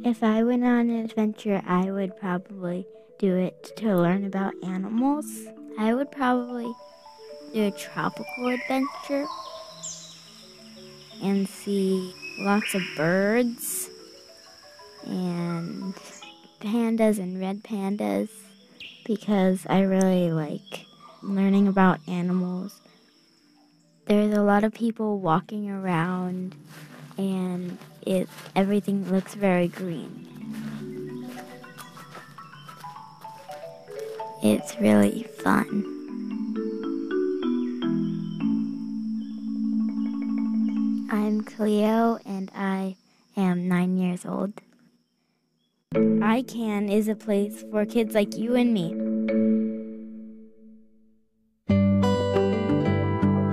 If I went on an adventure, I would probably do it to learn about animals. I would probably do a tropical adventure and see lots of birds and pandas and red pandas because I really like learning about animals. There's a lot of people walking around and everything looks very green. It's really fun. I'm Cleo and I am 9 years old. ICANN is a place for kids like you and me.